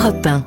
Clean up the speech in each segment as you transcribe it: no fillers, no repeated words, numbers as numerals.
Europe 1.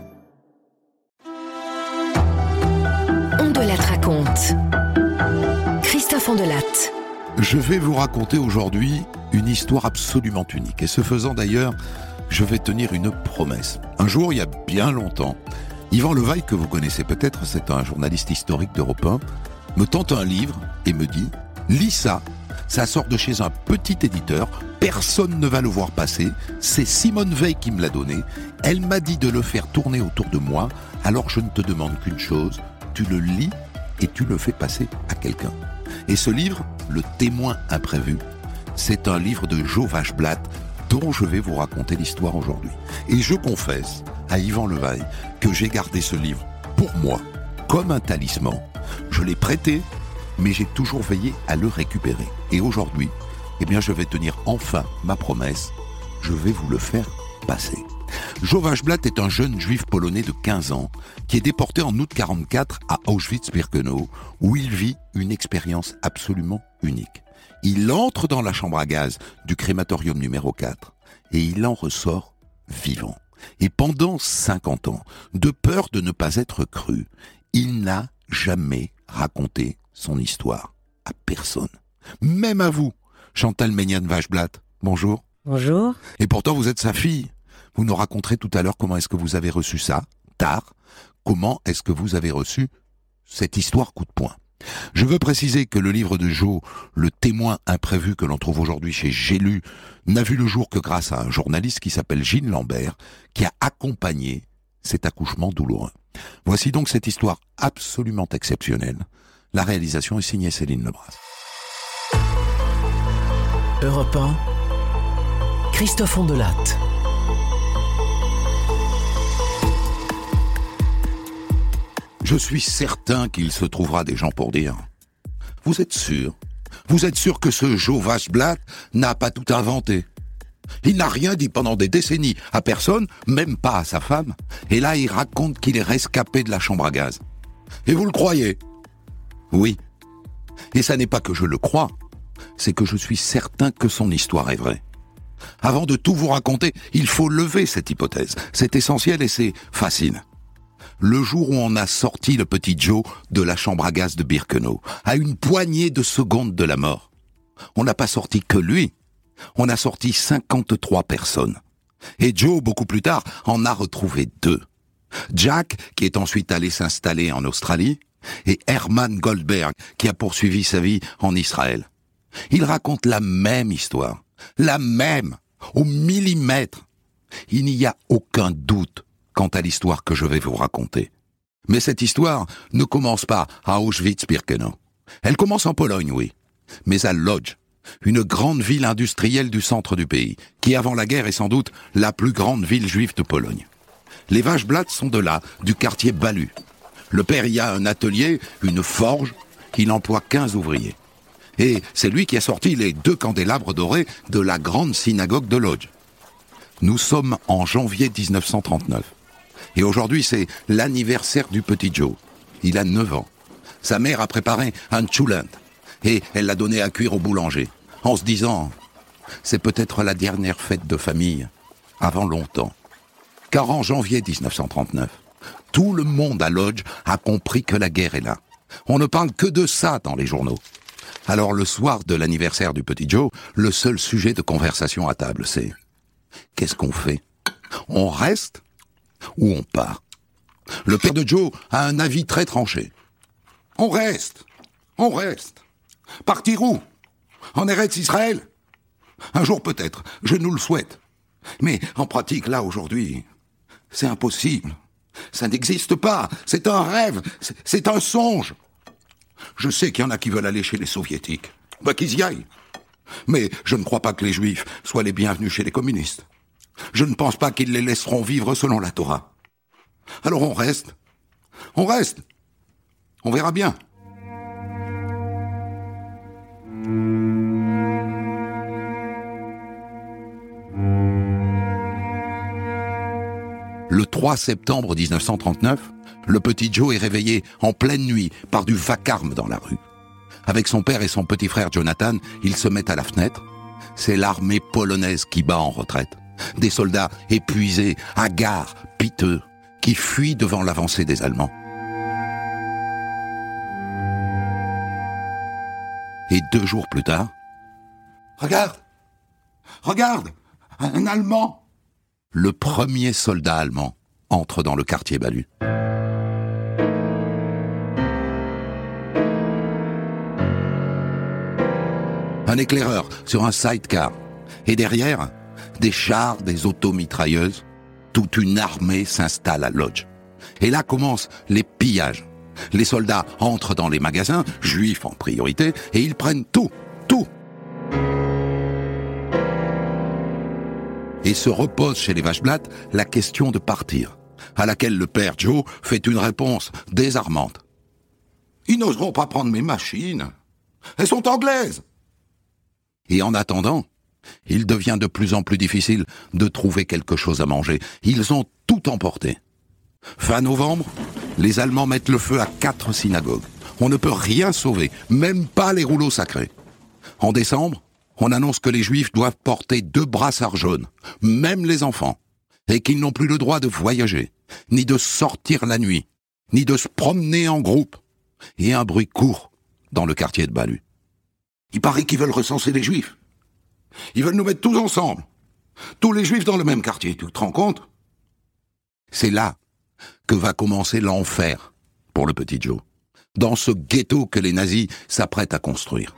Ondelat raconte. Christophe Ondelat. Je vais vous raconter aujourd'hui une histoire absolument unique. Et ce faisant d'ailleurs, je vais tenir une promesse. Un jour, il y a bien longtemps, Yvan Levaille, que vous connaissez peut-être, c'est un journaliste historique d'Europe 1, me tente un livre et me dit « Lis ça, ça sort de chez un petit éditeur, personne ne va le voir passer, c'est Simone Veil qui me l'a donné, elle m'a dit de le faire tourner autour de moi, alors je ne te demande qu'une chose, tu le lis et tu le fais passer à quelqu'un. » Et ce livre, Le témoin imprévu, c'est un livre de Jo Vachblatt dont je vais vous raconter l'histoire aujourd'hui. Et je confesse à Yvan Levaille que j'ai gardé ce livre pour moi, comme un talisman. Je l'ai prêté, mais j'ai toujours veillé à le récupérer. Et aujourd'hui, je vais tenir enfin ma promesse. Je vais vous le faire passer. Jo Vachblatt est un jeune juif polonais de 15 ans qui est déporté en août 1944 à Auschwitz-Birkenau où il vit une expérience absolument unique. Il entre dans la chambre à gaz du crématorium numéro 4 et il en ressort vivant. Et pendant 50 ans, de peur de ne pas être cru, il n'a jamais raconté son histoire à personne. Même à vous, Chantal Maignan-Vachblatt. Bonjour. Bonjour. Et pourtant, vous êtes sa fille. Vous nous raconterez tout à l'heure comment est-ce que vous avez reçu ça, tard. Comment est-ce que vous avez reçu cette histoire coup de poing. Je veux préciser que le livre de Jo, Le témoin imprévu que l'on trouve aujourd'hui chez J'ai lu, n'a vu le jour que grâce à un journaliste qui s'appelle Gilles Lambert, qui a accompagné cet accouchement douloureux. Voici donc cette histoire absolument exceptionnelle. La réalisation est signée Céline Lebras. Europe 1, Christophe Ondelat. Je suis certain qu'il se trouvera des gens pour dire « Vous êtes sûr que ce Jo Vachblatt n'a pas tout inventé ? Il n'a rien dit pendant des décennies à personne, même pas à sa femme, et là il raconte qu'il est rescapé de la chambre à gaz. Et vous le croyez ? Oui. Et ça n'est pas que je le crois, c'est que je suis certain que son histoire est vraie. Avant de tout vous raconter, il faut lever cette hypothèse. C'est essentiel et c'est facile. Le jour où on a sorti le petit Joe de la chambre à gaz de Birkenau, à une poignée de secondes de la mort, on n'a pas sorti que lui, on a sorti 53 personnes. Et Joe, beaucoup plus tard, en a retrouvé 2. Jack, qui est ensuite allé s'installer en Australie, et Herman Goldberg, qui a poursuivi sa vie en Israël. Ils racontent la même histoire, la même, au millimètre. Il n'y a aucun doute quant à l'histoire que je vais vous raconter. Mais cette histoire ne commence pas à Auschwitz-Birkenau. Elle commence en Pologne, oui, mais à Łódź, une grande ville industrielle du centre du pays, qui avant la guerre est sans doute la plus grande ville juive de Pologne. Les Vachblatt sont de là, du quartier Balu. Le père y a un atelier, une forge, il emploie 15 ouvriers. Et c'est lui qui a sorti les 2 candélabres dorés de la grande synagogue de Łódź. Nous sommes en janvier 1939. Et aujourd'hui, c'est l'anniversaire du petit Joe. Il a 9 ans. Sa mère a préparé un tchoulant et elle l'a donné à cuire au boulanger, en se disant « c'est peut-être la dernière fête de famille avant longtemps ». Car en janvier 1939, tout le monde à Łódź a compris que la guerre est là. On ne parle que de ça dans les journaux. Alors le soir de l'anniversaire du petit Joe, le seul sujet de conversation à table, c'est « qu'est-ce qu'on fait ? On reste ? Ou on part ?» Le père de Joe a un avis très tranché. « On reste. Partir où ? En Eretz Israël ? Un jour peut-être, je nous le souhaite. Mais en pratique, là, aujourd'hui, c'est impossible. Ça n'existe pas. C'est un rêve. C'est un songe. Je sais qu'il y en a qui veulent aller chez les soviétiques. Qu'ils y aillent. Mais je ne crois pas que les juifs soient les bienvenus chez les communistes. Je ne pense pas qu'ils les laisseront vivre selon la Torah. Alors on reste. On verra bien. Le 3 septembre 1939, le petit Joe est réveillé en pleine nuit par du vacarme dans la rue. Avec son père et son petit frère Jonathan, ils se mettent à la fenêtre. C'est l'armée polonaise qui bat en retraite. Des soldats épuisés, hagards, piteux, qui fuient devant l'avancée des Allemands. Et 2 jours plus tard, « Regarde, un Allemand !» Le premier soldat allemand entre dans le quartier Balue. Un éclaireur sur un sidecar. Et derrière, des chars, des automitrailleuses. Toute une armée s'installe à Lodz. Et là commencent les pillages. Les soldats entrent dans les magasins, juifs en priorité, et ils prennent tout. Et se repose chez les Waschblatt la question de partir, à laquelle le père Joe fait une réponse désarmante. « Ils n'oseront pas prendre mes machines. Elles sont anglaises !» Et en attendant, il devient de plus en plus difficile de trouver quelque chose à manger. Ils ont tout emporté. Fin novembre, les Allemands mettent le feu à 4 synagogues. On ne peut rien sauver, même pas les rouleaux sacrés. En décembre, on annonce que les Juifs doivent porter 2 brassards jaunes, même les enfants, et qu'ils n'ont plus le droit de voyager, ni de sortir la nuit, ni de se promener en groupe. Et un bruit court dans le quartier de Balue. Il paraît qu'ils veulent recenser les Juifs. Ils veulent nous mettre tous ensemble. Tous les Juifs dans le même quartier, tu te rends compte ? C'est là que va commencer l'enfer pour le petit Joe, dans ce ghetto que les nazis s'apprêtent à construire.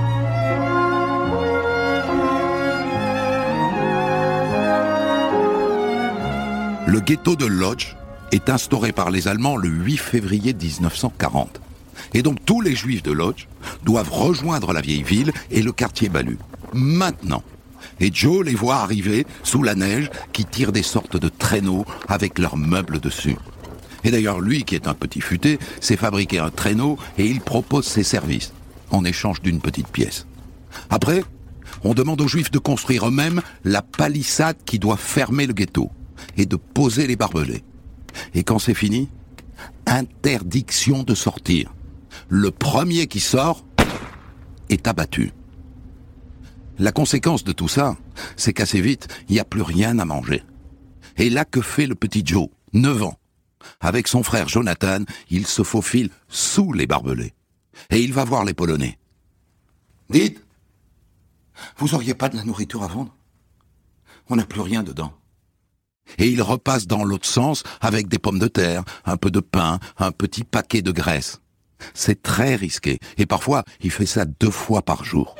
Le ghetto de Lodz est instauré par les Allemands le 8 février 1940. Et donc tous les Juifs de Lodz doivent rejoindre la vieille ville et le quartier Balue. Maintenant. Et Joe les voit arriver sous la neige qui tire des sortes de traîneaux avec leurs meubles dessus. Et d'ailleurs, lui, qui est un petit futé, s'est fabriqué un traîneau et il propose ses services en échange d'une petite pièce. Après, on demande aux Juifs de construire eux-mêmes la palissade qui doit fermer le ghetto et de poser les barbelés. Et quand c'est fini, interdiction de sortir. Le premier qui sort est abattu. La conséquence de tout ça, c'est qu'assez vite, il n'y a plus rien à manger. Et là, que fait le petit Joe, 9 ans ? Avec son frère Jonathan, il se faufile sous les barbelés. Et il va voir les Polonais. « Dites, vous auriez pas de la nourriture à vendre ? On n'a plus rien dedans. » Et il repasse dans l'autre sens avec des pommes de terre, un peu de pain, un petit paquet de graisse. C'est très risqué. Et parfois, il fait ça 2 fois par jour.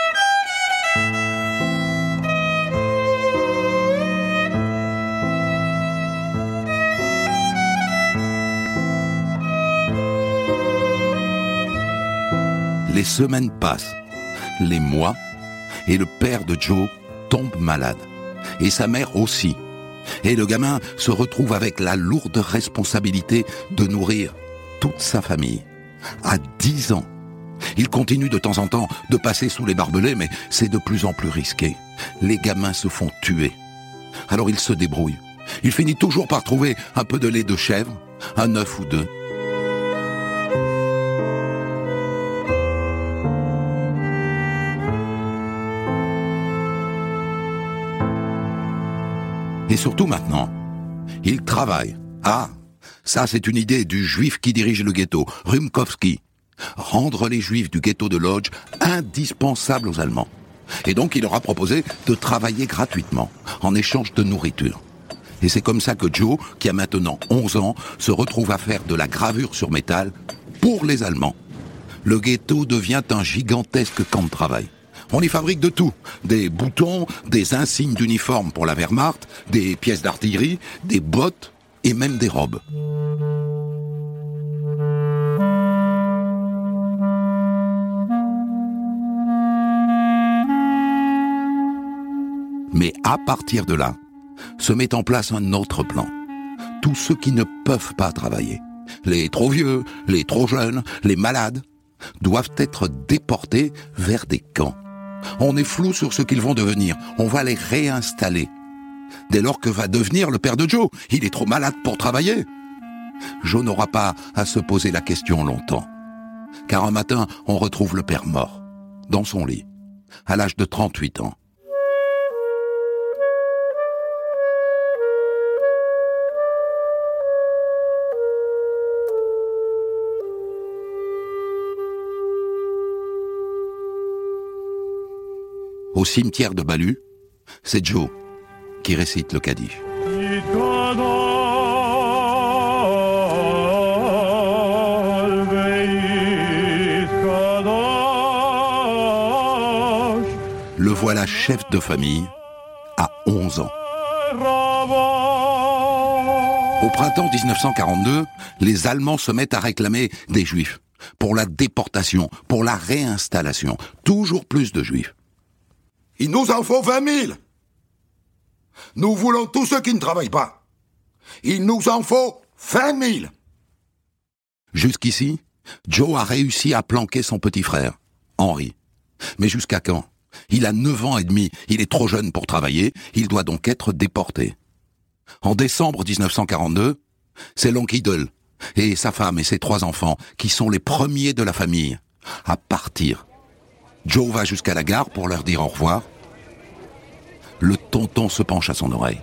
Les semaines passent, les mois, et le père de Joe tombe malade. Et sa mère aussi. Et le gamin se retrouve avec la lourde responsabilité de nourrir toute sa famille. À 10 ans. Il continue de temps en temps de passer sous les barbelés, mais c'est de plus en plus risqué. Les gamins se font tuer. Alors il se débrouille. Il finit toujours par trouver un peu de lait de chèvre, un œuf ou 2. Et surtout maintenant, il travaille. Ah, ça c'est une idée du juif qui dirige le ghetto, Rumkowski. Rendre les juifs du ghetto de Lodz indispensables aux Allemands. Et donc il leur a proposé de travailler gratuitement, en échange de nourriture. Et c'est comme ça que Joe, qui a maintenant 11 ans, se retrouve à faire de la gravure sur métal pour les Allemands. Le ghetto devient un gigantesque camp de travail. On y fabrique de tout. Des boutons, des insignes d'uniforme pour la Wehrmacht, des pièces d'artillerie, des bottes et même des robes. Mais à partir de là, se met en place un autre plan. Tous ceux qui ne peuvent pas travailler, les trop vieux, les trop jeunes, les malades, doivent être déportés vers des camps. On est flou sur ce qu'ils vont devenir. On va les réinstaller. Dès lors que va devenir le père de Joe ? Il est trop malade pour travailler. Joe n'aura pas à se poser la question longtemps. Car un matin, on retrouve le père mort, dans son lit, à l'âge de 38 ans. cimetière de Balu, c'est Joe qui récite le Kaddish. Le voilà chef de famille à 11 ans. Au printemps 1942, les Allemands se mettent à réclamer des Juifs pour la déportation, pour la réinstallation. Toujours plus de Juifs. Il nous en faut 20 000. Nous voulons tous ceux qui ne travaillent pas. Il nous en faut 20 000. Jusqu'ici, Joe a réussi à planquer son petit frère, Henry. Mais jusqu'à quand ? Il a 9 ans et demi, il est trop jeune pour travailler, il doit donc être déporté. En décembre 1942, c'est l'oncle Idle et sa femme et ses 3 enfants qui sont les premiers de la famille à partir. Joe va jusqu'à la gare pour leur dire au revoir. Le tonton se penche à son oreille.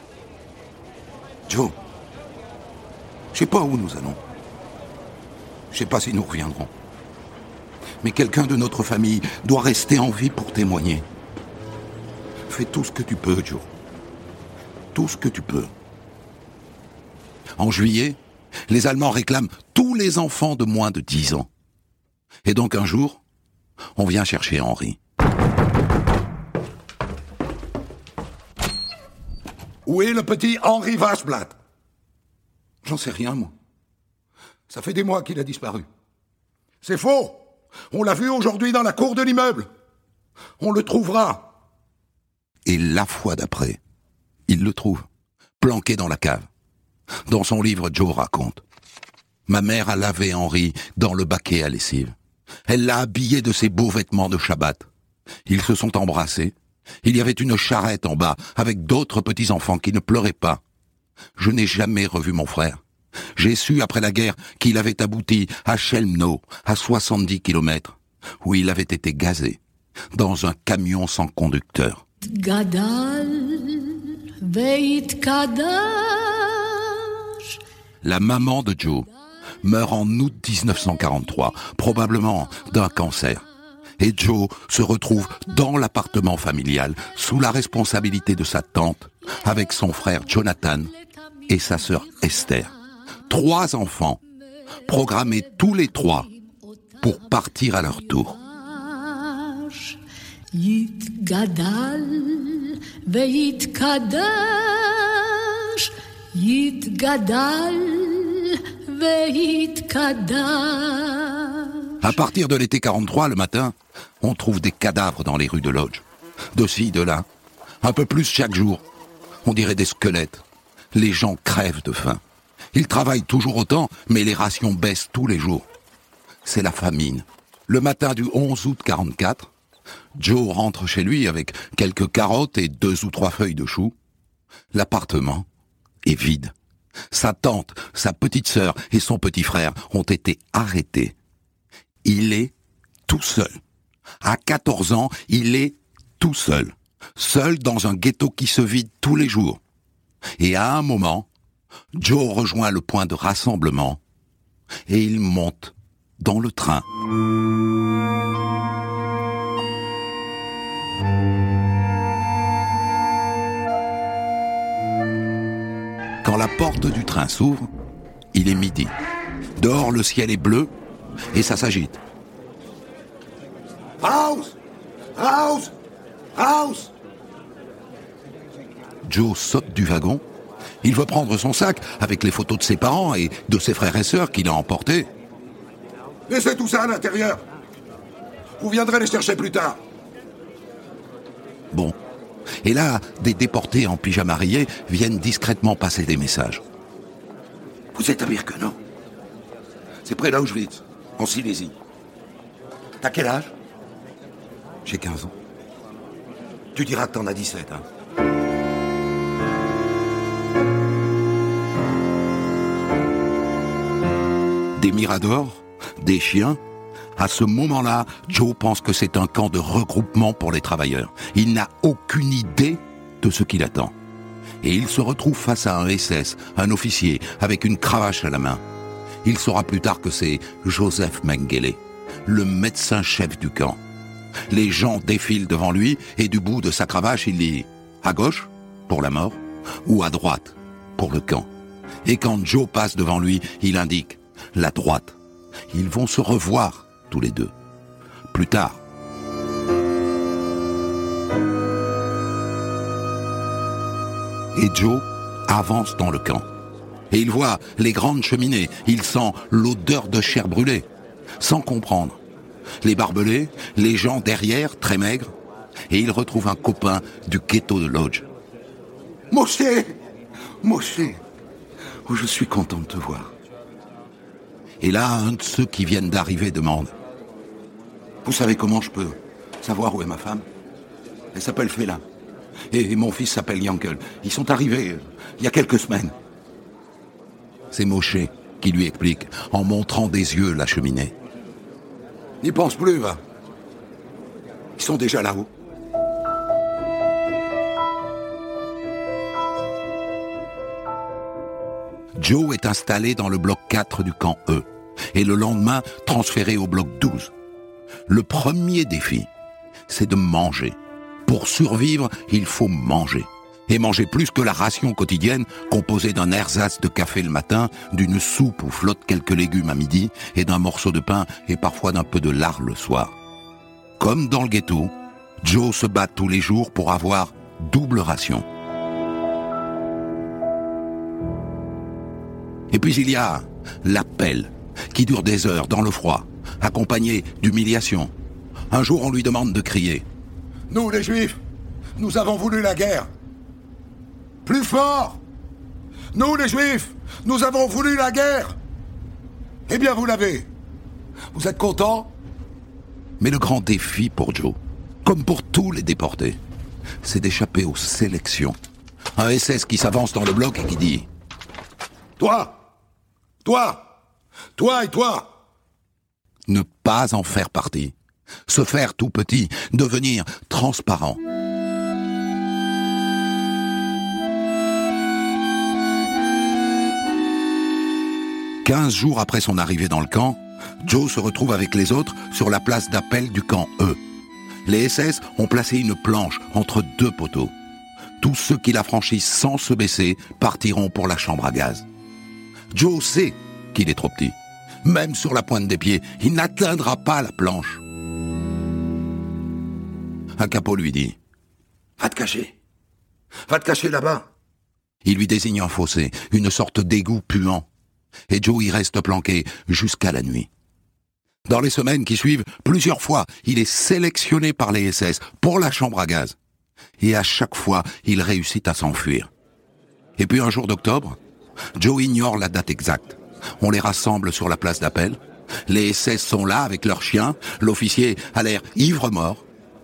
Joe, je sais pas où nous allons. Je sais pas si nous reviendrons. Mais quelqu'un de notre famille doit rester en vie pour témoigner. Fais tout ce que tu peux, Joe. Tout ce que tu peux. En juillet, les Allemands réclament tous les enfants de moins de 10 ans. Et donc un jour, on vient chercher Henry. Où est le petit Henry Waschblatt? J'en sais rien, moi. Ça fait des mois qu'il a disparu. C'est faux! On l'a vu aujourd'hui dans la cour de l'immeuble. On le trouvera. Et la fois d'après, il le trouve, planqué dans la cave. Dans son livre, Joe raconte. Ma mère a lavé Henry dans le baquet à lessive. Elle l'a habillé de ses beaux vêtements de Shabbat. Ils se sont embrassés. Il y avait une charrette en bas, avec d'autres petits-enfants qui ne pleuraient pas. Je n'ai jamais revu mon frère. J'ai su après la guerre qu'il avait abouti à Chelmno, à 70 kilomètres, où il avait été gazé, dans un camion sans conducteur. La maman de Joe meurt en août 1943, probablement d'un cancer. Et Joe se retrouve dans l'appartement familial, sous la responsabilité de sa tante, avec son frère Jonathan et sa sœur Esther. 3 enfants, programmés tous les 3 pour partir à leur tour. À partir de l'été 43, le matin, on trouve des cadavres dans les rues de Lodz. De ci, de là. Un peu plus chaque jour. On dirait des squelettes. Les gens crèvent de faim. Ils travaillent toujours autant, mais les rations baissent tous les jours. C'est la famine. Le matin du 11 août 44, Joe rentre chez lui avec quelques carottes et 2 ou 3 feuilles de choux. L'appartement est vide. Sa tante, sa petite sœur et son petit frère ont été arrêtés. Il est tout seul. À 14 ans, il est tout seul. Seul dans un ghetto qui se vide tous les jours. Et à un moment, Joe rejoint le point de rassemblement et il monte dans le train. Quand la porte du train s'ouvre, il est midi. Dehors, le ciel est bleu et ça s'agite. Raus! Raus! Raus! Joe saute du wagon. Il veut prendre son sac avec les photos de ses parents et de ses frères et sœurs qu'il a emportés. Laissez tout ça à l'intérieur. Vous viendrez les chercher plus tard. Bon. Et là, des déportés en pyjama rayé viennent discrètement passer des messages. Vous êtes à Birkenau. C'est près d'Auschwitz, en Silésie. T'as quel âge? J'ai 15 ans. Tu diras que t'en as 17, hein. Des miradors, des chiens. À ce moment-là, Joe pense que c'est un camp de regroupement pour les travailleurs. Il n'a aucune idée de ce qui l'attend. Et il se retrouve face à un SS, un officier, avec une cravache à la main. Il saura plus tard que c'est Joseph Mengele, le médecin-chef du camp. Les gens défilent devant lui et du bout de sa cravache, il dit « à gauche, pour la mort, ou à droite, pour le camp ». Et quand Joe passe devant lui, il indique la droite. Ils vont se revoir, tous les deux. Plus tard. Et Joe avance dans le camp. Et il voit les grandes cheminées, il sent l'odeur de chair brûlée, sans comprendre. Les barbelés, les gens derrière, très maigres, et il retrouve un copain du ghetto de Lodge. « Moshe, oh, je suis content de te voir. » Et là, un de ceux qui viennent d'arriver demande « Vous savez comment je peux savoir où est ma femme ? Elle s'appelle Fela. Et mon fils s'appelle Yankel. Ils sont arrivés il y a quelques semaines. » C'est Moshe qui lui explique, en montrant des yeux la cheminée. « N'y pense plus, va. Ils sont déjà là-haut. » Joe est installé dans le bloc 4 du camp E, et le lendemain transféré au bloc 12. Le premier défi, c'est de manger. Pour survivre, il faut manger. Et manger plus que la ration quotidienne, composée d'un ersatz de café le matin, d'une soupe où flottent quelques légumes à midi, et d'un morceau de pain et parfois d'un peu de lard le soir. Comme dans le ghetto, Joe se bat tous les jours pour avoir double ration. Et puis il y a l'appel, qui dure des heures dans le froid, accompagné d'humiliation. Un jour, on lui demande de crier. « Nous, les Juifs, nous avons voulu la guerre. Plus fort! Nous, les Juifs, nous avons voulu la guerre. Eh bien, vous l'avez. Vous êtes contents ? » Mais le grand défi pour Joe, comme pour tous les déportés, c'est d'échapper aux sélections. Un SS qui s'avance dans le bloc et qui dit « Toi et toi !» Ne pas en faire partie. Se faire tout petit, devenir transparent. « 15 jours après son arrivée dans le camp, Joe se retrouve avec les autres sur la place d'appel du camp E. Les SS ont placé une planche entre deux poteaux. Tous ceux qui la franchissent sans se baisser partiront pour la chambre à gaz. Joe sait qu'il est trop petit. Même sur la pointe des pieds, il n'atteindra pas la planche. Un capot lui dit « Va te cacher. Va te cacher là-bas. » Il lui désigne un fossé, une sorte d'égout puant. Et Joe y reste planqué jusqu'à la nuit. Dans les semaines qui suivent, plusieurs fois, il est sélectionné par les SS pour la chambre à gaz. Et à chaque fois, il réussit à s'enfuir. Et puis un jour d'octobre, Joe ignore la date exacte. On les rassemble sur la place d'appel. Les SS sont là avec leurs chiens. L'officier a l'air ivre-mort.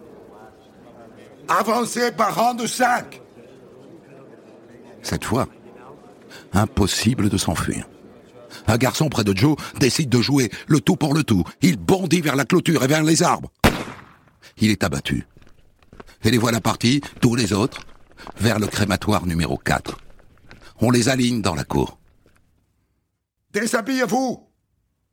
« Avancez par rang de 5 !» Cette fois, impossible de s'enfuir. Un garçon près de Joe décide de jouer le tout pour le tout. Il bondit vers la clôture et vers les arbres. Il est abattu. Et les voilà partis, tous les autres, vers le crématoire numéro 4. On les aligne dans la cour. « Déshabillez-vous ! Vite !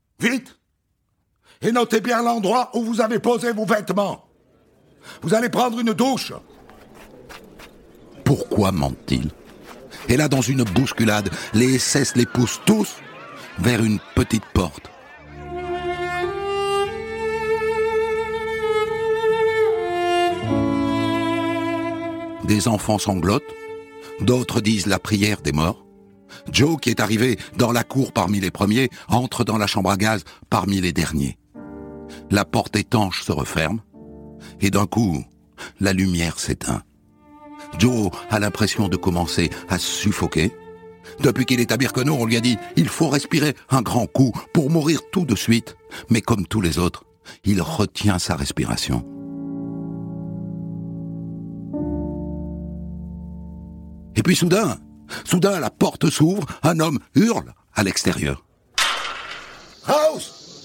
Et notez bien l'endroit où vous avez posé vos vêtements. Vous allez prendre une douche. » Pourquoi ment-il ? Et là, dans une bousculade, les SS les poussent tous vers une petite porte. Des enfants sanglotent, d'autres disent la prière des morts. Joe, qui est arrivé dans la cour parmi les premiers, entre dans la chambre à gaz parmi les derniers. La porte étanche se referme, et d'un coup, la lumière s'éteint. Joe a l'impression de commencer à suffoquer. Depuis qu'il est à Birkenau, on lui a dit « il faut respirer un grand coup pour mourir tout de suite ». Mais comme tous les autres, il retient sa respiration. Et puis soudain, la porte s'ouvre, un homme hurle à l'extérieur. « House !»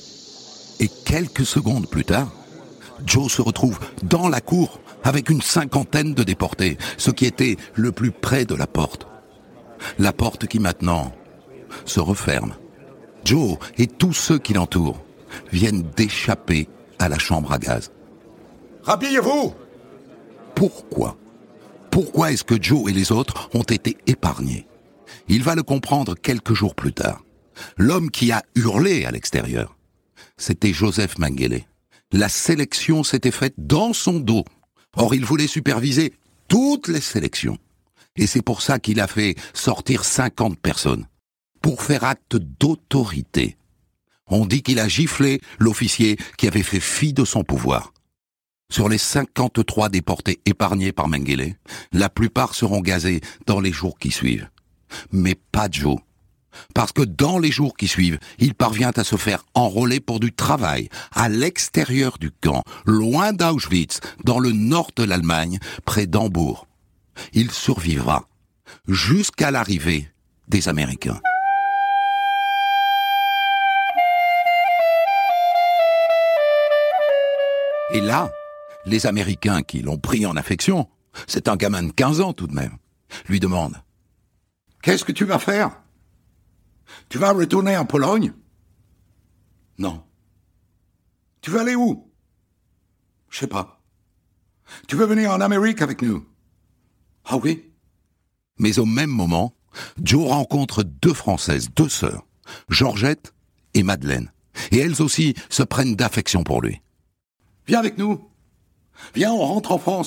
Et quelques secondes plus tard, Joe se retrouve dans la cour avec une 50aine de déportés, ce qui était le plus près de la porte. La porte qui maintenant se referme. Joe et tous ceux qui l'entourent viennent d'échapper à la chambre à gaz. Rhabillez-vous! Pourquoi? Pourquoi est-ce que Joe et les autres ont été épargnés? Il va le comprendre quelques jours plus tard. L'homme qui a hurlé à l'extérieur, c'était Joseph Mengele. La sélection s'était faite dans son dos. Or, il voulait superviser toutes les sélections. Et c'est pour ça qu'il a fait sortir 50 personnes. Pour faire acte d'autorité. On dit qu'il a giflé l'officier qui avait fait fi de son pouvoir. Sur les 53 déportés épargnés par Mengele, la plupart seront gazés dans les jours qui suivent. Mais pas Joe. Parce que dans les jours qui suivent, il parvient à se faire enrôler pour du travail, à l'extérieur du camp, loin d'Auschwitz, dans le nord de l'Allemagne, près d'Hambourg. Il survivra jusqu'à l'arrivée des Américains. Et là, les Américains qui l'ont pris en affection, c'est un gamin de 15 ans tout de même, lui demandent « Qu'est-ce que tu vas faire? Tu vas retourner en Pologne? » « Non. »« Tu vas aller où? »« Je sais pas. »« Tu veux venir en Amérique avec nous? »« Ah oui ?» Mais au même moment, Joe rencontre 2 Françaises, 2 sœurs, Georgette et Madeleine, et elles aussi se prennent d'affection pour lui. « Viens avec nous. Viens, on rentre en France. »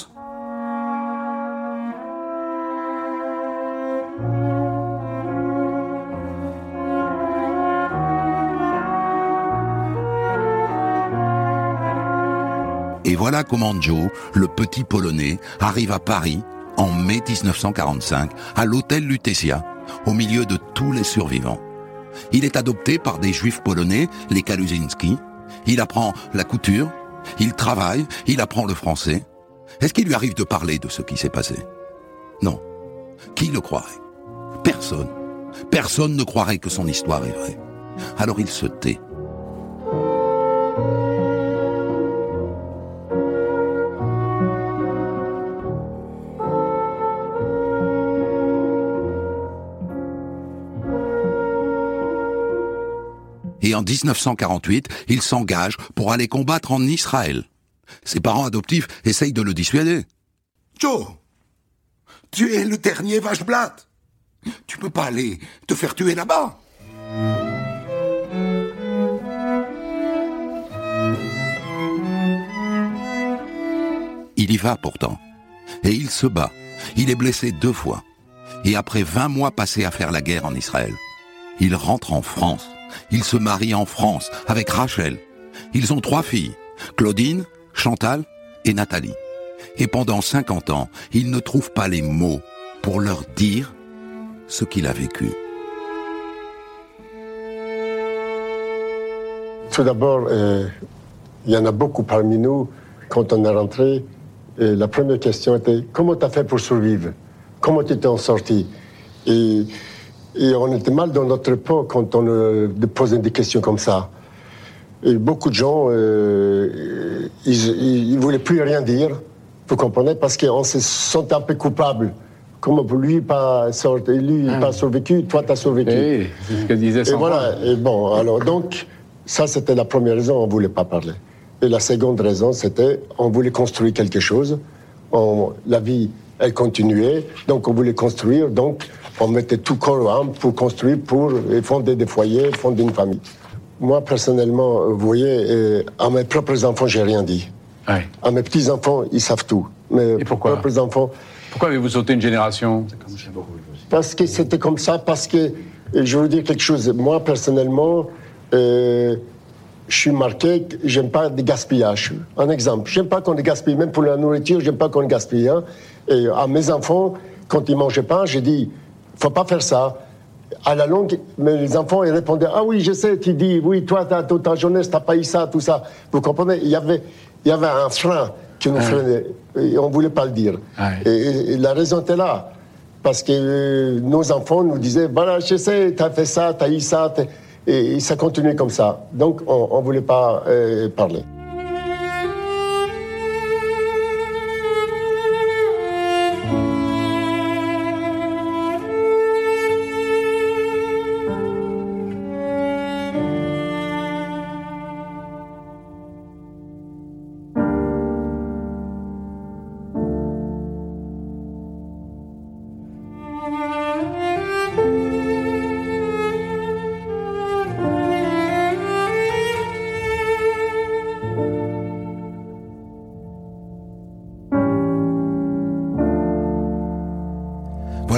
Et voilà comment Joe, le petit Polonais, arrive à Paris en mai 1945, à l'hôtel Lutetia, au milieu de tous les survivants. Il est adopté par des juifs polonais, les Kaluzinski. Il apprend la couture, il travaille, il apprend le français. Est-ce qu'il lui arrive de parler de ce qui s'est passé? Non. Qui le croirait? Personne. Personne ne croirait que son histoire est vraie. Alors il se tait. Et en 1948, il s'engage pour aller combattre en Israël. Ses parents adoptifs essayent de le dissuader. « Joe, tu es le dernier Waschblatt. Tu peux pas aller te faire tuer là-bas. » Il y va pourtant. Et il se bat. Il est blessé 2 fois. Et après 20 mois passés à faire la guerre en Israël, il rentre en France. Il se marie en France avec Rachel. Ils ont 3 filles, Claudine, Chantal et Nathalie. Et pendant 50 ans, il ne trouve pas les mots pour leur dire ce qu'il a vécu. Tout d'abord, il y en a beaucoup parmi nous, quand on est rentré, la première question était « Comment tu as fait pour survivre? Comment tu t'es en sorti ?» Et on était mal dans notre peau quand on posait des questions comme ça. Et beaucoup de gens, ils ne voulaient plus rien dire, vous comprenez, parce qu'on se sentait un peu coupable. Comme lui, pas survécu, toi, tu as survécu. Oui, c'est ce que disait son Et voilà, et bon, alors donc, ça c'était la première raison, on ne voulait pas parler. Et la seconde raison, c'était, on voulait construire quelque chose, la vie, elle continuait, donc on voulait construire, donc on mettait tout corps et âme pour construire, pour fonder des foyers, fonder une famille. Moi, personnellement, vous voyez, à mes propres enfants, j'ai rien dit. Ouais. À mes petits-enfants, ils savent tout. Mais et pourquoi? Mes propres enfants... Pourquoi avez-vous sauté une génération? Parce que c'était comme ça, parce que, je vais vous dire quelque chose, moi, personnellement, je suis marqué, j'aime pas de gaspillage. Un exemple, j'aime pas qu'on gaspille, même pour la nourriture, j'aime pas qu'on gaspille. Hein. Et à mes enfants, quand ils mangeaient pas, j'ai dit, faut pas faire ça. À la longue, mes enfants, ils répondaient, ah oui, je sais, tu dis, oui, toi, toute ta jeunesse, t'as pas eu ça, tout ça. Vous comprenez, il y avait un frein qui nous freinait, et on voulait pas le dire. Et la raison était là. Parce que nos enfants nous disaient, voilà, je sais, t'as fait ça, t'as eu ça, et ça continuait comme ça. Donc, on voulait pas parler.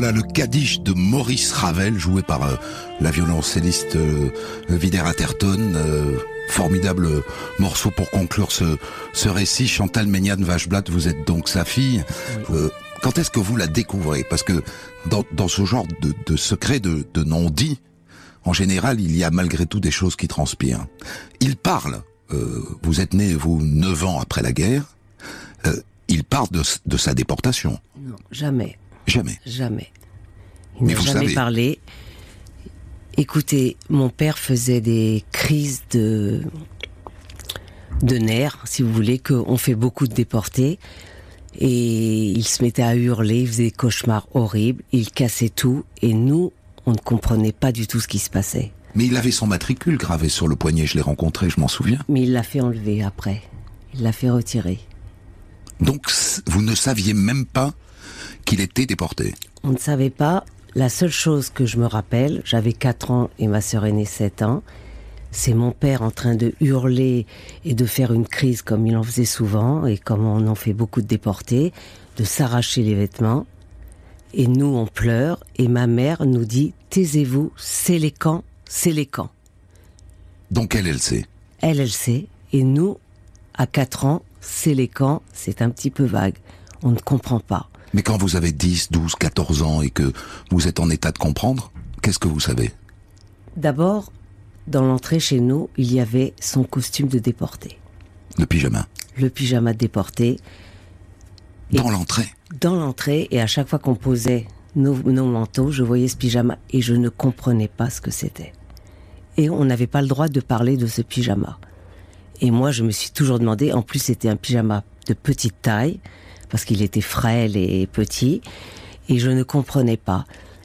Voilà le Kaddish de Maurice Ravel, joué par la violoncelliste Wider Atherton. Formidable morceau pour conclure ce récit. Chantal Maignan-Wageblad, vous êtes donc sa fille. Oui. Quand est-ce que vous la découvrez? Parce que dans ce genre de secret, de non-dit, en général, il y a malgré tout des choses qui transpirent. Il parle, vous êtes né, vous, 9 ans après la guerre, il parle de sa déportation. Non, jamais. Jamais. Jamais. Il n'a jamais parlé. Écoutez, mon père faisait des crises de nerfs, si vous voulez, qu'on fait beaucoup de déportés. Et il se mettait à hurler, il faisait des cauchemars horribles, il cassait tout. Et nous, on ne comprenait pas du tout ce qui se passait. Mais il avait son matricule gravé sur le poignet, je l'ai rencontré, je m'en souviens. Mais il l'a fait enlever après. Il l'a fait retirer. Donc, vous ne saviez même pas qu'il était déporté? On ne savait pas. La seule chose que je me rappelle, j'avais 4 ans et ma sœur aînée 7 ans, c'est mon père en train de hurler et de faire une crise comme il en faisait souvent, et comme on en fait beaucoup de déportés, de s'arracher les vêtements. Et nous, on pleure, et ma mère nous dit « Taisez-vous, c'est les camps, c'est les camps ». Donc elle sait. Elle sait, et nous, à 4 ans, c'est les camps, c'est un petit peu vague. On ne comprend pas. Mais quand vous avez 10, 12, 14 ans et que vous êtes en état de comprendre, qu'est-ce que vous savez? D'abord, dans l'entrée chez nous, il y avait son costume de déporté. Le pyjama? Le pyjama de déporté. Dans l'entrée? Dans l'entrée, et à chaque fois qu'on posait nos manteaux, je voyais ce pyjama et je ne comprenais pas ce que c'était. Et on n'avait pas le droit de parler de ce pyjama. Et moi, je me suis toujours demandé, en plus c'était un pyjama de petite taille, parce qu'il était frêle et petit, et je ne comprenais pas.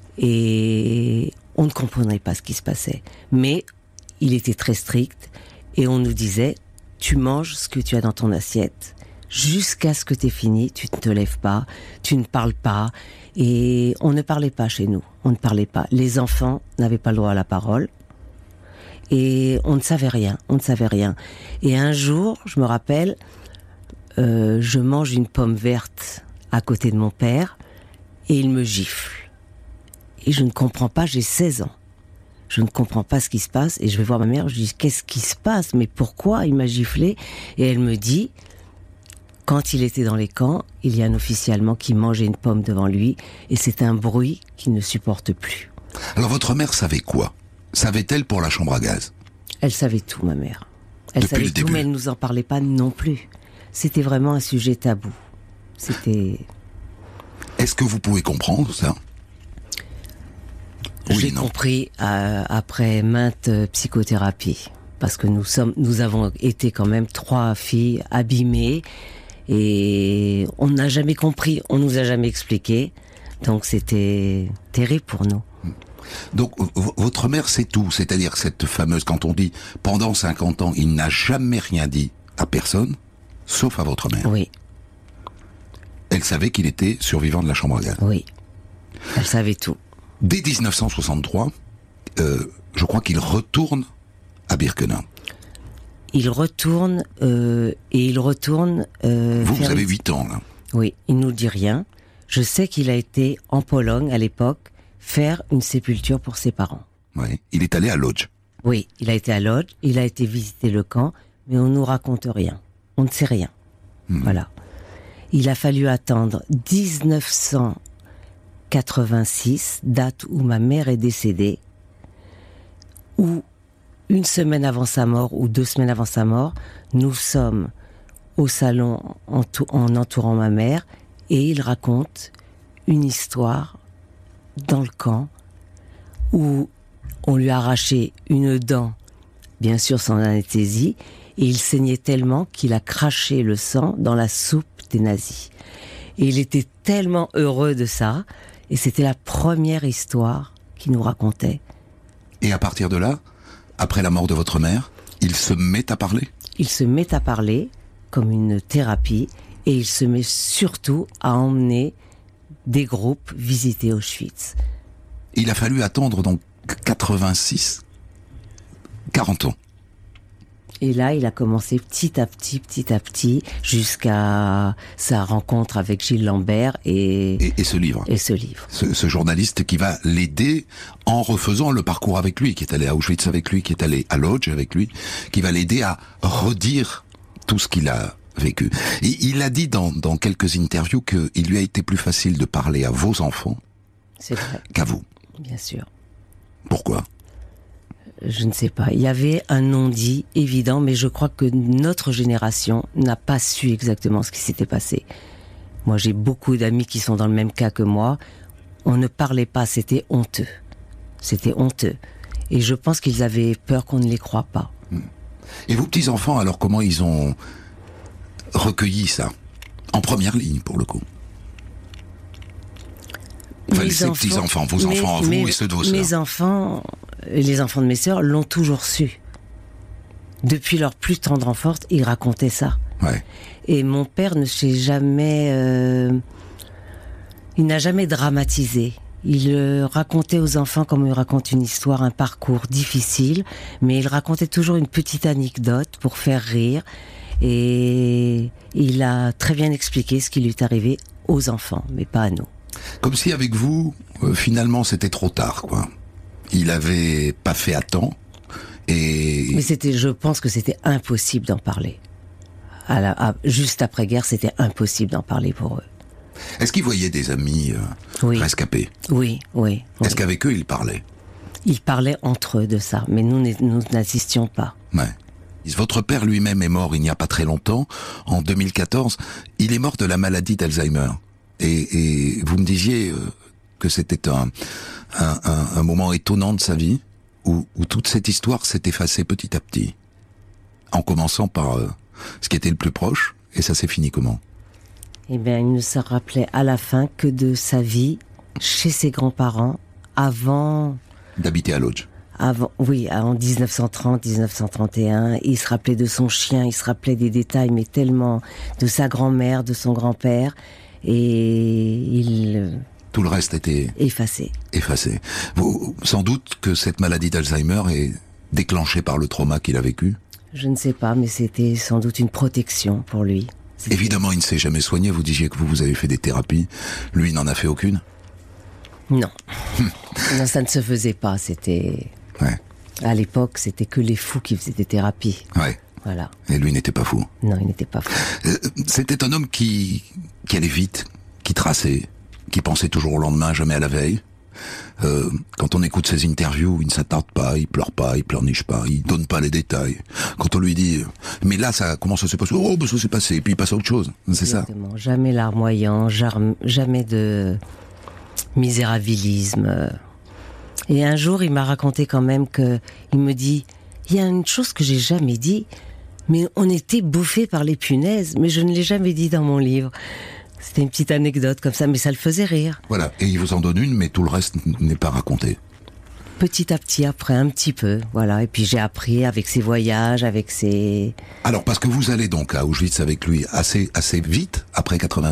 Et on ne comprenait pas ce qui se passait. Mais il était très strict, et on nous disait, tu manges ce que tu as dans ton assiette, jusqu'à ce que tu aies fini, tu ne te lèves pas, tu ne parles pas, et on ne parlait pas chez nous, on ne parlait pas. Les enfants n'avaient pas le droit à la parole, et on ne savait rien. Et un jour, je me rappelle, je mange une pomme verte à côté de mon père et il me gifle. Et je ne comprends pas, j'ai 16 ans. Je ne comprends pas ce qui se passe et je vais voir ma mère, je dis qu'est-ce qui se passe? Mais pourquoi il m'a giflé? Et elle me dit, quand il était dans les camps, il y a un officier allemand qui mangeait une pomme devant lui et c'est un bruit qu'il ne supporte plus. Alors votre mère savait quoi? Savait-elle pour la chambre à gaz? Elle savait tout, ma mère. Elle savait tout, mais elle ne nous en parlait pas non plus. C'était vraiment un sujet tabou. Est-ce que vous pouvez comprendre ça? J'ai compris après maintes psychothérapies. Parce que nous avons été quand même 3 filles abîmées. Et on n'a jamais compris, on nous a jamais expliqué. Donc c'était terrible pour nous. Donc votre mère sait tout, c'est-à-dire cette fameuse, quand on dit pendant 50 ans, il n'a jamais rien dit à personne, sauf à votre mère. Oui. Elle savait qu'il était survivant de la chambre à gaz. Oui. Elle savait tout. Dès 1963, je crois qu'il retourne à Birkenau. Il retourne vous avez 8 ans là. Oui, il nous dit rien. Je sais qu'il a été en Pologne à l'époque faire une sépulture pour ses parents. Oui, il est allé à Lodz. Oui, il a été à Lodz, il a été visiter le camp, mais on nous raconte rien. On ne sait rien. Voilà. Il a fallu attendre 1986, date où ma mère est décédée, où 1 semaine avant sa mort ou 2 semaines avant sa mort, nous sommes au salon en entourant ma mère et il raconte une histoire dans le camp où on lui a arraché une dent, bien sûr sans anesthésie, et il saignait tellement qu'il a craché le sang dans la soupe des nazis. Et il était tellement heureux de ça, et c'était la première histoire qu'il nous racontait. Et à partir de là, après la mort de votre mère, il se met à parler? Il se met à parler comme une thérapie, et il se met surtout à emmener des groupes visiter Auschwitz. Il a fallu attendre donc 86, 40 ans. Et là, il a commencé petit à petit, jusqu'à sa rencontre avec Gilles Lambert Et ce livre. et ce livre. Ce journaliste qui va l'aider en refaisant le parcours avec lui, qui est allé à Auschwitz avec lui, qui est allé à Lodz avec lui, qui va l'aider à redire tout ce qu'il a vécu. Et il a dit dans quelques interviews qu'il lui a été plus facile de parler à vos enfants C'est vrai, qu'à vous. bien sûr. Pourquoi ? Je ne sais pas. Il y avait un non-dit évident, mais je crois que notre génération n'a pas su exactement ce qui s'était passé. Moi, j'ai beaucoup d'amis qui sont dans le même cas que moi. On ne parlait pas, c'était honteux. C'était honteux. Et je pense qu'ils avaient peur qu'on ne les croie pas. Et vos petits-enfants, alors comment ils ont recueilli ça ? En première ligne, pour le coup. Enfin, ces petits-enfants, vos enfants à vous et ceux de vos sœurs. Mes enfants, les enfants de mes sœurs, l'ont toujours su. Depuis leur plus tendre enfance, ils racontaient ça. Ouais. Et mon père ne s'est jamais... il n'a jamais dramatisé. Il racontait aux enfants comme il raconte une histoire, un parcours difficile, mais il racontait toujours une petite anecdote pour faire rire. Et il a très bien expliqué ce qui lui est arrivé aux enfants, mais pas à nous. Comme si avec vous, finalement, c'était trop tard, quoi. Il avait pas fait à temps, et... Mais je pense que c'était impossible d'en parler. Juste après-guerre, c'était impossible d'en parler pour eux. Est-ce qu'il voyait des amis Oui. rescapés ? Oui. Est-ce qu'avec eux, il parlait ? Ils parlaient entre eux de ça, mais nous n'assistions pas. Ouais. Votre père lui-même est mort il n'y a pas très longtemps, en 2014. Il est mort de la maladie d'Alzheimer. Et vous me disiez que c'était un moment étonnant de sa vie, où toute cette histoire s'est effacée petit à petit. En commençant par ce qui était le plus proche, et ça s'est fini comment ? Eh bien, il ne se rappelait à la fin que de sa vie chez ses grands-parents avant... D'habiter à Lodz. Oui, en 1930, 1931. Il se rappelait de son chien, il se rappelait des détails, mais tellement de sa grand-mère, de son grand-père. Et tout le reste était effacé. Sans doute que cette maladie d'Alzheimer est déclenchée par le trauma qu'il a vécu. Je ne sais pas, mais c'était sans doute une protection pour lui. Évidemment, il ne s'est jamais soigné. Vous disiez que vous avez fait des thérapies. Lui, il n'en a fait aucune ? Non. Non, ça ne se faisait pas. C'était... Ouais. À l'époque, c'était que les fous qui faisaient des thérapies. Ouais. Voilà. Et lui n'était pas fou. Non, il n'était pas fou. C'était un homme qui allait vite, qui traçait, qui pensait toujours au lendemain, jamais à la veille. Quand on écoute ses interviews, il ne s'attarde pas, il pleurniche pas, il donne pas les détails. Quand on lui dit, mais là, comment ça s'est passé ? Oh, ça s'est passé, et puis il passe à autre chose. C'est Exactement. ça. Jamais larmoyant, jamais de misérabilisme. Et un jour, il m'a raconté quand même il me dit, il y a une chose que j'ai jamais dit, mais on était bouffés par les punaises, mais je ne l'ai jamais dit dans mon livre. C'était une petite anecdote comme ça, mais ça le faisait rire. Voilà, et il vous en donne une, mais tout le reste n'est pas raconté. Petit à petit, après, un petit peu, voilà. Et puis j'ai appris avec ses voyages, avec ses... Alors, parce que vous allez donc à Auschwitz avec lui assez vite, après 86 ?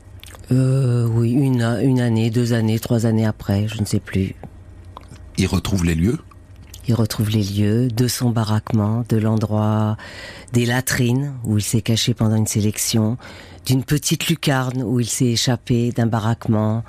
Oui, une année, 2 années, 3 années après, je ne sais plus. Il retrouve les lieux ? Il retrouve les lieux de son baraquement, de l'endroit des latrines où il s'est caché pendant une sélection, d'une petite lucarne où il s'est échappé d'un baraquement,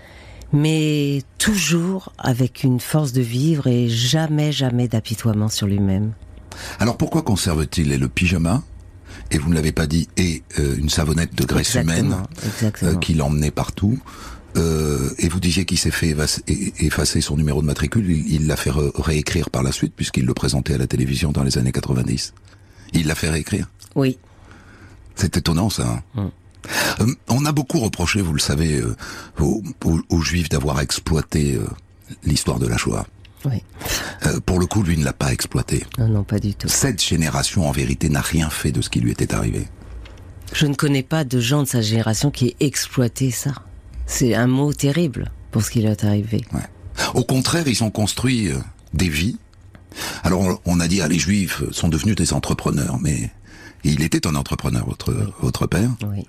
mais toujours avec une force de vivre et jamais d'apitoiement sur lui-même. Alors pourquoi conserve-t-il le pyjama, et vous ne l'avez pas dit, et une savonnette de graisse humaine qu'il emmenait partout, et vous disiez qu'il s'est fait effacer son numéro de matricule, il l'a fait réécrire par la suite, puisqu'il le présentait à la télévision dans les années 90. Il l'a fait réécrire ? Oui. C'est étonnant, ça. On a beaucoup reproché, vous le savez, aux Juifs d'avoir exploité l'histoire de la Shoah. Oui. Pour le coup, lui ne l'a pas exploité. Non, pas du tout. Cette génération, en vérité, n'a rien fait de ce qui lui était arrivé. Je ne connais pas de gens de sa génération qui aient exploité ça. C'est un mot terrible pour ce qui lui est arrivé. Ouais. Au contraire, ils ont construit des vies. Alors, on a dit, les Juifs sont devenus des entrepreneurs, mais il était un entrepreneur, votre père. Oui.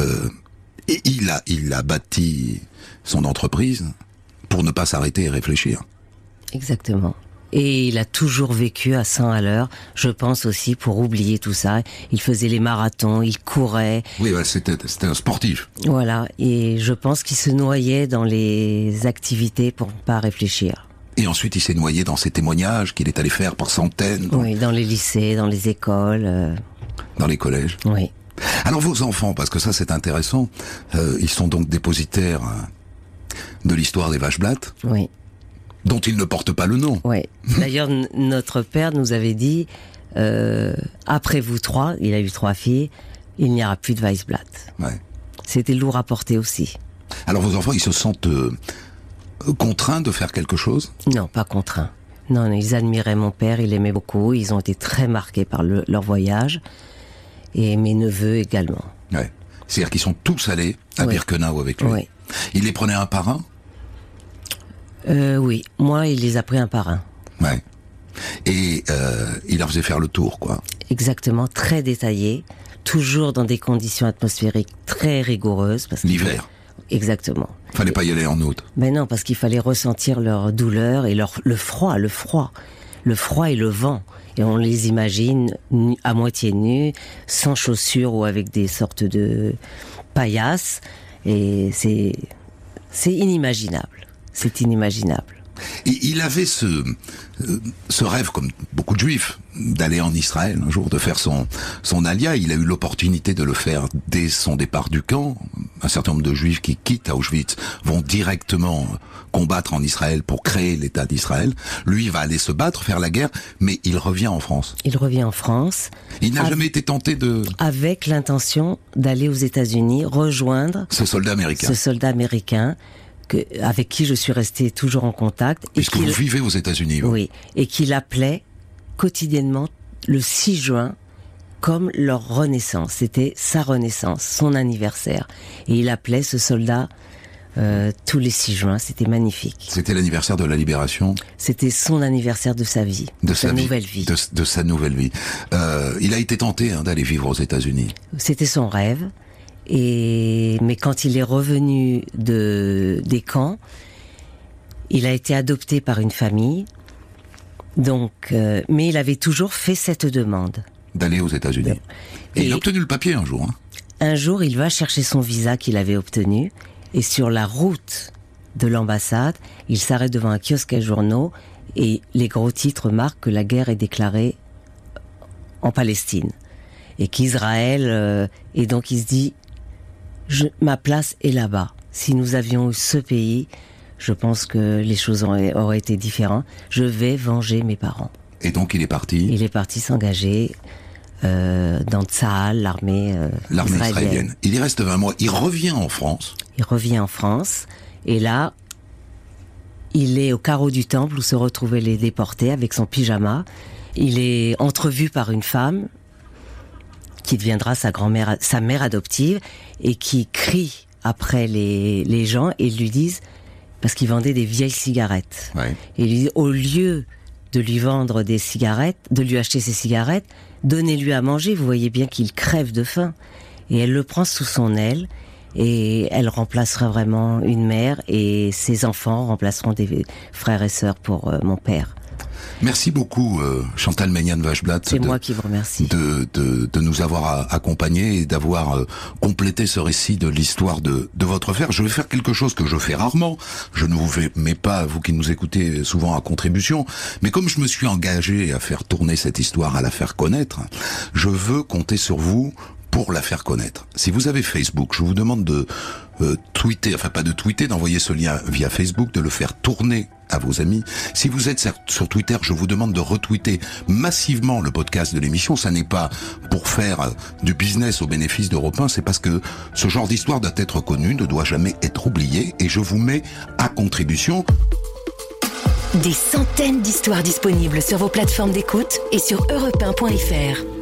Et il a bâti son entreprise pour ne pas s'arrêter et réfléchir. Exactement. Et il a toujours vécu à 100 à l'heure, je pense aussi, pour oublier tout ça. Il faisait les marathons, il courait. Oui, c'était un sportif. Voilà, et je pense qu'il se noyait dans les activités pour ne pas réfléchir. Et ensuite, il s'est noyé dans ces témoignages qu'il est allé faire par centaines. Oui, dans les lycées, dans les écoles. Dans les collèges. Oui. Alors vos enfants, parce que ça c'est intéressant, ils sont donc dépositaires de l'histoire des vaches blattes. Oui. Dont ils ne portent pas le nom. Oui. D'ailleurs, notre père nous avait dit, après vous trois, il a eu 3 filles, il n'y aura plus de Weissblatt. Ouais. C'était lourd à porter aussi. Alors vos enfants, ils se sentent contraints de faire quelque chose ? Non, pas contraints. Non, ils admiraient mon père, ils l'aimaient beaucoup, ils ont été très marqués par leur voyage, et mes neveux également. Ouais. C'est-à-dire qu'ils sont tous allés à Birkenau avec lui. Oui. Il les prenait un par un ? Oui, moi, il les a pris un par un. Ouais. Et il leur faisait faire le tour, quoi. Exactement, très détaillé, toujours dans des conditions atmosphériques très rigoureuses. L'hiver. Exactement. Fallait pas y aller en août. Mais non, parce qu'il fallait ressentir leur douleur et le froid et le vent. Et on les imagine à moitié nus, sans chaussures ou avec des sortes de paillasses. Et c'est inimaginable. C'est inimaginable. Et il avait ce rêve, comme beaucoup de juifs, d'aller en Israël un jour, de faire son alia. Il a eu l'opportunité de le faire dès son départ du camp. Un certain nombre de juifs qui quittent Auschwitz vont directement combattre en Israël pour créer l'État d'Israël. Lui va aller se battre, faire la guerre, mais il revient en France. Il revient en France. Il n'a jamais été tenté de... Avec l'intention d'aller aux États-Unis, rejoindre... Ce soldat américain. Avec qui je suis restée toujours en contact. Puisque vous vivez aux États-Unis. Oui, et qu'il appelait quotidiennement le 6 juin comme leur renaissance. C'était sa renaissance, son anniversaire. Et il appelait ce soldat tous les 6 juin, c'était magnifique. C'était l'anniversaire de la libération ? C'était son anniversaire de sa vie, de sa nouvelle vie. De sa nouvelle vie. Il a été tenté d'aller vivre aux États-Unis. C'était son rêve. Mais quand il est revenu des camps, il a été adopté par une famille. Donc, mais il avait toujours fait cette demande. D'aller aux États-Unis. Et il a obtenu le papier un jour. Un jour, il va chercher son visa qu'il avait obtenu. Et sur la route de l'ambassade, il s'arrête devant un kiosque à journaux. Et les gros titres marquent que la guerre est déclarée en Palestine. Et qu'Israël... et donc il se dit... ma place est là-bas. Si nous avions eu ce pays, je pense que les choses auraient été différentes. Je vais venger mes parents. Et donc il est parti ? Il est parti s'engager dans Tsahal, l'armée israélienne. Il y reste 20 mois. Il revient en France. Et là, il est au carreau du temple où se retrouvaient les déportés avec son pyjama. Il est entrevu par une femme qui deviendra sa mère adoptive, et qui crie après les gens et lui disent, parce qu'ils vendaient des vieilles cigarettes. Ouais. Et lui dit, au lieu de lui vendre des cigarettes, de lui acheter ses cigarettes, donnez-lui à manger, vous voyez bien qu'il crève de faim. Et elle le prend sous son aile, et elle remplacera vraiment une mère, et ses enfants remplaceront des frères et sœurs pour mon père. Merci beaucoup Chantal Maignan-Weissblatt. C'est moi qui vous remercie. De nous avoir accompagnés et d'avoir complété ce récit de l'histoire de votre frère. Je vais faire quelque chose que je fais rarement. Je ne vous mets pas, vous qui nous écoutez souvent, à contribution. Mais comme je me suis engagé à faire tourner cette histoire, à la faire connaître, je veux compter sur vous pour la faire connaître. Si vous avez Facebook, je vous demande de tweeter, enfin pas de tweeter, d'envoyer ce lien via Facebook, de le faire tourner à vos amis. Si vous êtes sur Twitter, je vous demande de retweeter massivement le podcast de l'émission. Ça n'est pas pour faire du business au bénéfice d'Europe 1, c'est parce que ce genre d'histoire doit être connue, ne doit jamais être oubliée, et je vous mets à contribution. Des centaines d'histoires disponibles sur vos plateformes d'écoute et sur europe1.fr.